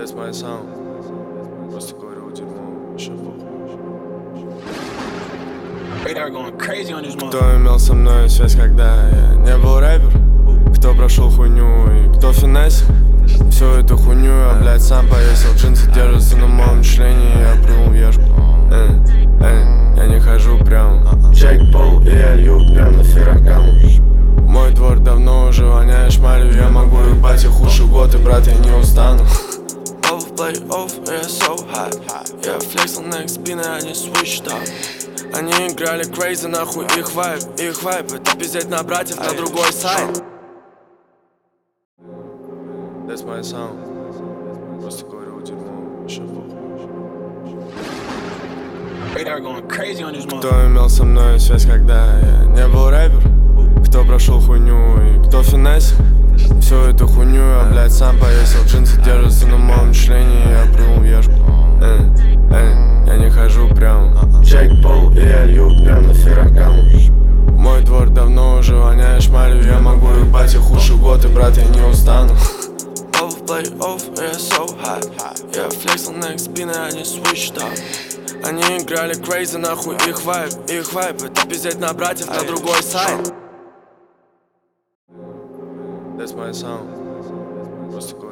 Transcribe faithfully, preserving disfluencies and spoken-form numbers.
That's my sound. Просто говорю, дерьмо, вообще похуй. Кто имел со мной связь, когда я не был рэпер? Кто прошел хуйню и кто финесил? Всю эту хуйню я, блядь, сам повесил. Джинсы держатся на моем члене, я плюнул в яшку. Эй, эй, я не хожу прямо. Джек Пол и я лью прям на Феррагаму. Мой двор давно уже воняет шмалью. Я могу ебать их уши год, и брат, я не устану. Play off, yeah, so hot. Я флексил на их спины, они switched up. Они играли crazy, нахуй их вайб, их вайб. Это пиздеть на братьев на другой сайт. That's my sound. Просто говорю, дерьмо, вообще похуй. Кто имел со мной связь, когда я не был рэпер? Кто прошел хуйню и кто финесил? Всю эту хуйню я, блядь, сам повесил. Джинсы держатся на моем члене, я плюнул в яшку. Эй, эй, я не хожу прямо. Джек Пол и я лью прям на Феррагаму. Мой двор давно уже воняет шмалью. Я могу ебать их уши год, и брат, я не устану. Play off, yeah, so hot. Я флексил на их спины, они switched up. Они играли crazy, нахуй их вайб, их вайб. Это пиздеть на братьев на другой сайт. That's my sound. Просто